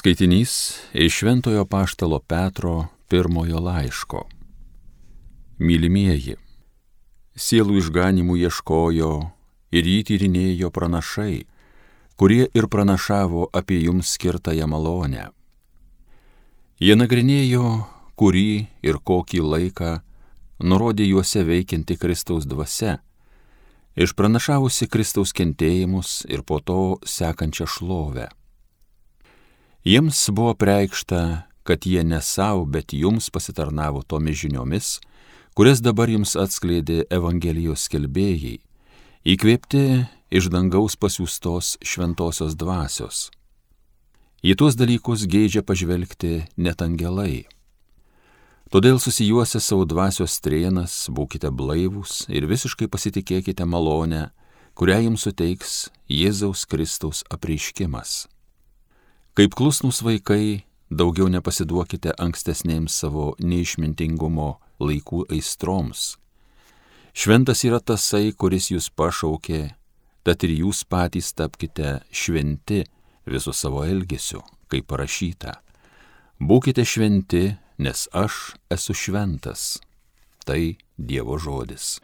Skaitinys iš Šventojo Apaštalo Petro pirmojo laiško. Mylimieji, sielų išganimų ieškojo ir jį tyrinėjo pranašai, kurie ir pranašavo apie jums skirtąją malonę. Jie nagrinėjo, kurį ir kokį laiką nurodė juose veikianti Kristaus dvasia, išpranašavusi Kristaus kentėjimus ir po to sekančią šlovę. Jiems buvo preikšta, kad jie ne savo, bet jums pasitarnavo tomis žiniomis, kurias dabar jums atskleidė Evangelijos skelbėjai, įkvėpti iš dangaus pasiųstos šventosios dvasios. Į tuos dalykus geidžia pažvelgti net angelai. Todėl susijuosę savo dvasios strėnas, būkite blaivūs ir visiškai pasitikėkite malonę, kurią jums suteiks Jėzaus Kristaus apreiškimas. Kaip klusnūs vaikai, daugiau nepasiduokite ankstesnėms savo neišmintingumo laikų aistroms. Šventas yra tasai, kuris jūs pašaukė, tad ir jūs patys tapkite šventi visu savo elgesiu, kaip parašyta. Būkite šventi, nes aš esu šventas. Tai Dievo žodis.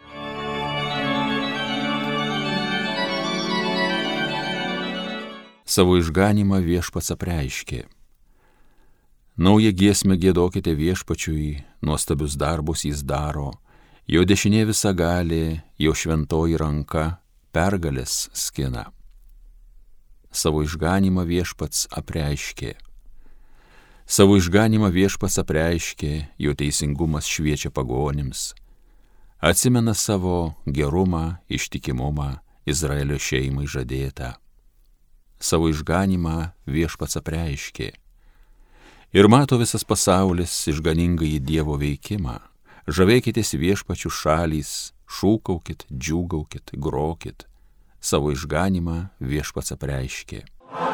Savo išganimą Viešpats apreiškė. Naują giesmę giedokite Viešpačiui, nuostabius darbus jis daro, jo dešinė visagalė, jo šventoji ranka pergalės skina. Savo išganimą Viešpats apreiškė. Savo išganimą Viešpats apreiškė, jo teisingumas šviečia pagonims. Atsimena savo gerumą, ištikimumą Izraelio šeimai žadėtą. Savo išganimą Viešpats apreiškė. Ir mato visas pasaulis išganingąjį Dievo veikimą. Žavėkitės Viešpačių šalys, šūkaukit, džiūgaukit, grokit. Savo išganimą Viešpats apreiškė.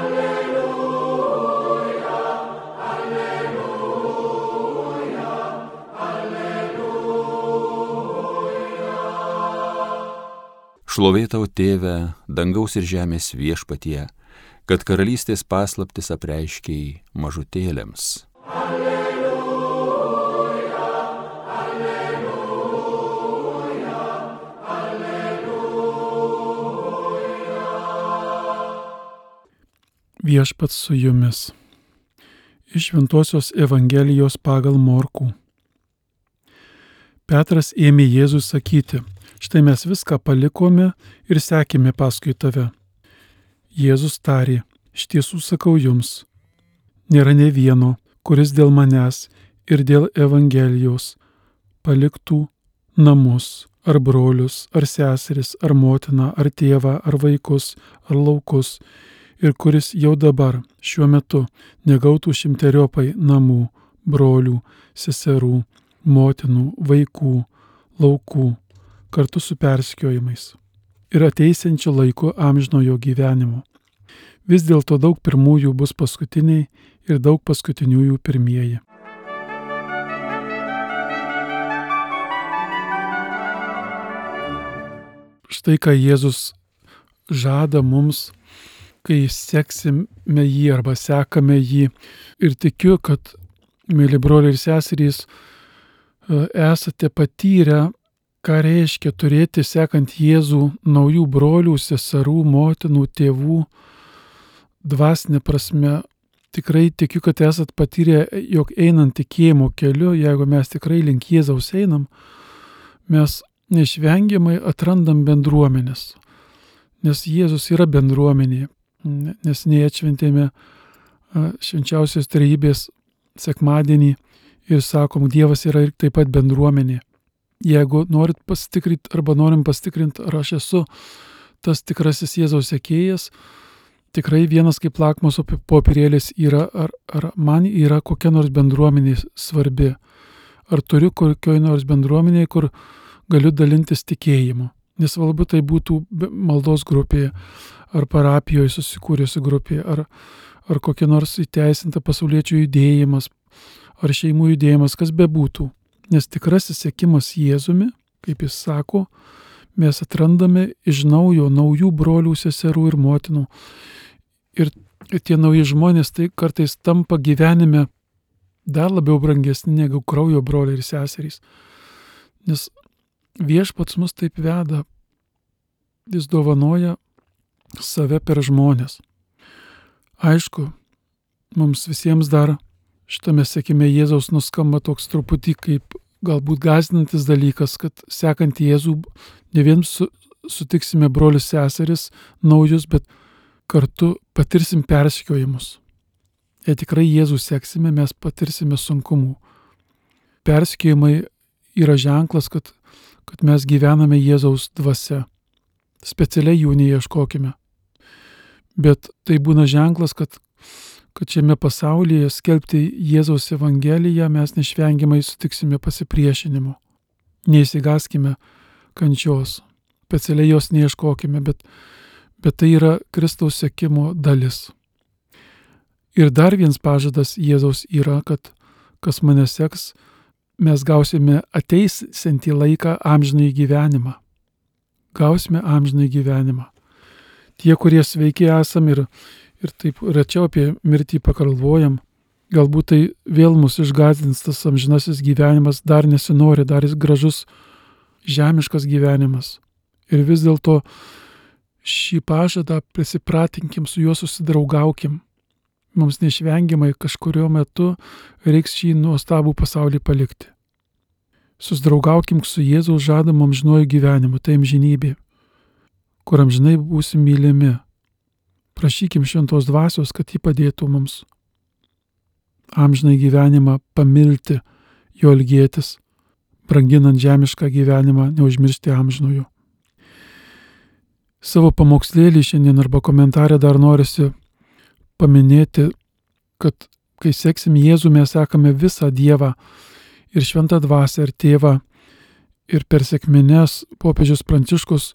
Alleluja, alleluja, alleluja. Šlovė tau, Tėve, dangaus ir žemės Viešpatie, kad karalystės paslaptis apreiškei mažutėlėms. Alleluja, alleluja, alleluja. Viešpats su jumis. Iš Šventosios Evangelijos pagal Morkų. Petras ėmė Jėzui sakyti: štai mes viską palikome ir sekėme paskui tave. Jėzus tarė: iš tiesų sakau jums, nėra nė vieno, kuris dėl manęs ir dėl Evangelijos paliktų namus, ar brolius, ar seseris, ar motiną, ar tėvą, ar vaikus, ar laukus, ir kuris jau dabar, šiuo metu, negautų šimteriopai namų, brolių, seserų, motinų, vaikų, laukų, kartu su persekiojimais ir ateisiančiu laiku amžinojo gyvenimo. Vis dėlto daug pirmųjų bus paskutiniai ir daug paskutiniųjų pirmieji. Štai ką Jėzus žada mums, kai seksime jį arba sekame jį. Ir tikiu, kad, mėly broliai ir seserys, esate patyrę, ką reiškia turėti sekant Jėzų naujų brolių, seserų, motinų, tėvų. Dvasinė prasme, tikrai tikiu, kad esat patyrę, jog einant tikėjimo keliu, jeigu mes tikrai link Jėzaus einam, mes neišvengiamai atrandam bendruomenės. Nes Jėzus yra bendruomenė, nes neatšventėme švenčiausios trejybės sekmadienį ir sakom, Dievas yra ir taip pat bendruomenė. Jeigu norit pasitikrinti arba norim pasitikrinti, ar aš esu tas tikrasis Jėzaus sekėjas, tikrai vienas kaip lakmuso popierėlis yra, ar man yra kokia nors bendruomenė svarbi. Ar turiu kokioj nors bendruomenėje, kur galiu dalintis tikėjimu. Nesvarbu, tai būtų maldos grupėje, ar parapijoje susikūrėsi grupėje, ar kokia nors įteisinta pasauliečių judėjimas, ar šeimų judėjimas, kas bebūtų. Nes tikrasis sekimas Jėzumi, kaip jis sako, mes atrandame iš naujo naujų brolių, seserų ir motinų. Ir tie nauji žmonės tai kartais tampa gyvenime dar labiau brangesni negu kraujo broliai ir seserys. Nes viešpats mus taip veda, jis dovanoja save per žmonės. Aišku, mums visiems dar šitame sekime Jėzaus nuskamba toks truputį kaip galbūt gąsdinantis dalykas, kad sekant Jėzų ne vien sutiksime brolius seseris naujus, bet kartu patirsim persekiojimus. Jei tikrai Jėzų seksime, mes patirsime sunkumų. Persekiojimai yra ženklas, kad mes gyvename Jėzaus dvasia. Specialiai jų neieškokime. Bet tai būna ženklas, kad šiame pasaulyje skelbti Jėzaus Evangeliją mes neišvengiamai sutiksime pasipriešinimu. Neįsigaskime kančios, specialiai jos neieškokime, bet tai yra Kristaus sekimo dalis. Ir dar vienas pažadas Jėzaus yra, kad kas mane seks, mes gausime ateisiantį laiką amžinąjį gyvenimą. Gausime amžinąjį gyvenimą. Tie, kurie sveiki esam ir taip rečiau apie mirtį pakalvojam, galbūt tai vėl mus išgąsdins tas amžinasis gyvenimas, dar nesinori, dar jis gražus žemiškas gyvenimas. Ir vis dėlto šį pažadą prisipratinkim, su juo susidraugaukim. Mums neišvengiamai kažkurio metu reiks šį nuostabų pasaulį palikti. Susidraugaukim su Jėzaus žadamu amžinuoju gyvenimu, tai amžinybė, kur amžinai būsim mylimi. Prašykim šventos dvasios, kad ji padėtų mums amžinai gyvenimą pamilti, jo ilgėtis, branginant žemišką gyvenimą, neužmiršti amžinojo. Savo pamokslėlį šiandien arba komentarę dar norisi paminėti, kad kai seksim Jėzų, mes sekame visą Dievą ir šventą dvasią ir tėvą. Ir per sekmines popiežius Pranciškus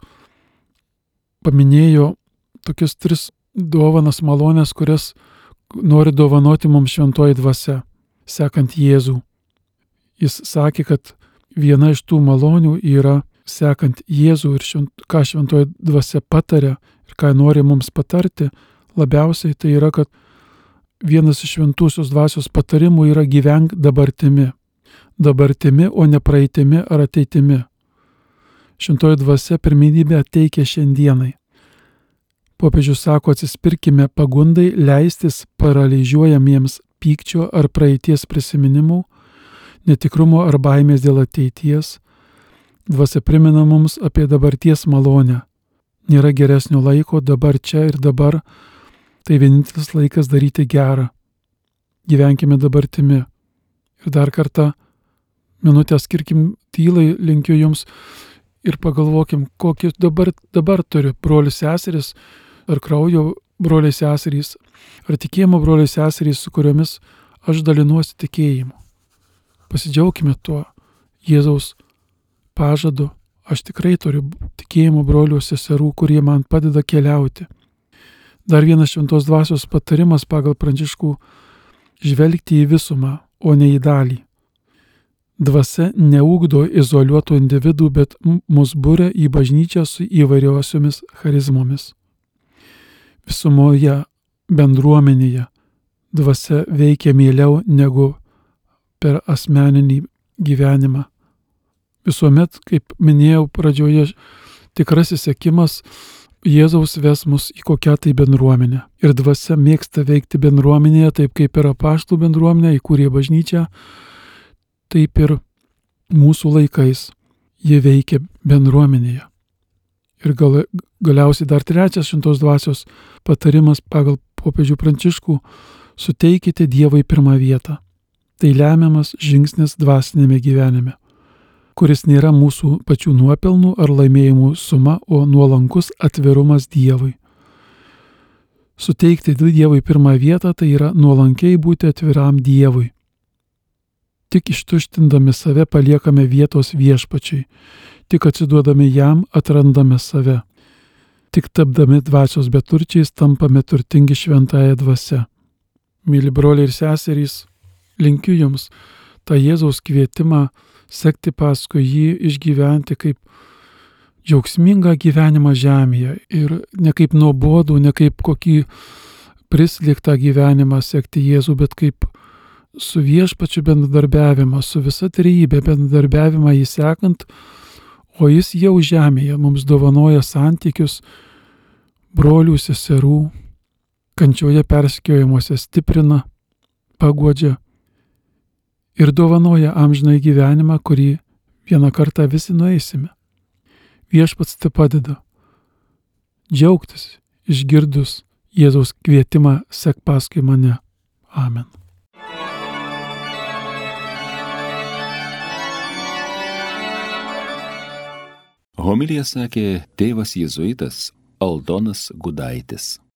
paminėjo tokias 3 dovanas malonės, kurias nori dovanoti mums šventoji dvasia, sekant Jėzų. Jis sakė, kad viena iš tų malonių yra sekant Jėzų ir ką šventoji dvasia pataria ir ką nori mums patarti, labiausiai tai yra, kad vienas iš šventosios dvasios patarimų yra gyvenk dabartimi. Dabartimi, o ne praeitimi ar ateitimi. Šventoji dvasia pirmenybę teikia šiandienai. Popiežius sako, atsispirkime pagundai leistis paralyžiuojamiems pykčio ar praeities prisiminimų, netikrumo ar baimės dėl ateities. Dvasia primena mums apie dabarties malonę. Nėra geresnio laiko, dabar čia ir dabar. Tai vienintelis laikas daryti gerą. Gyvenkime dabartimi. Ir dar kartą minutę skirkim tylai, linkiu jums ir pagalvokim, kokį dabar turiu brolius seseris, ar kraujo broliai seserys, ar tikėjimo broliai seserys, su kuriomis aš dalinuosi tikėjimu. Pasidžiaukime tuo Jėzaus pažadu. Aš tikrai turiu tikėjimo brolių seserų, kurie man padeda keliauti. Dar vienas šventos dvasios patarimas pagal Pranciškų – žvelgti į visumą, o ne į dalį. Dvasia neugdo izoliuotų individų, bet mus buria į bažnyčią su įvairiosiomis charizmomis. Visumoje, bendruomenėje dvasia veikia mieliau negu per asmeninį gyvenimą. Visuomet, kaip minėjau pradžioje, tikrasis sekimas Jėzaus ves mus į kokią tai bendruomenę. Ir dvasia mėgsta veikti bendruomenėje, taip kaip ir apaštalų bendruomenė, įkūrė bažnyčią, taip ir mūsų laikais jie veikia bendruomenėje. Ir galiausiai dar 3 šventos dvasios patarimas pagal popiežių Pranciškų – suteikite Dievui pirmą vietą. Tai lemiamas žingsnis dvasinėme gyvenime, kuris nėra mūsų pačių nuopelnų ar laimėjimų suma, o nuolankus atvirumas Dievui. Suteikti Dievui pirmą vietą tai yra nuolankiai būti atviram Dievui. Tik ištuštindami save paliekame vietos viešpačiui, tik atsiduodami jam atrandame save. Tik tapdami dvasios beturčiais tampame turtingi šventąja dvasia. Myli broliai ir seserys, linkiu jums tą Jėzaus kvietimą sekti paskui jį, išgyventi kaip džiaugsmingą gyvenimą žemėje ir ne kaip nuobodų, ne kaip kokį prislėgtą gyvenimą sekti Jėzų, bet kaip su viešpačiu bendradarbiavimą, su visa trejybė bendradarbiavimą jį sekant, o jis jau žemėje mums dovanoja santykius, brolių, seserų, kančioje persekiojimuose stiprina, paguodžia ir dovanoja amžinai gyvenimą, kurį vieną kartą visi nueisime. Viešpats te padeda džiaugtis išgirdus Jėzaus kvietimą sek paskui mane. Amen. Homiliją sakė tėvas jėzuitas Aldonas Gudaitis.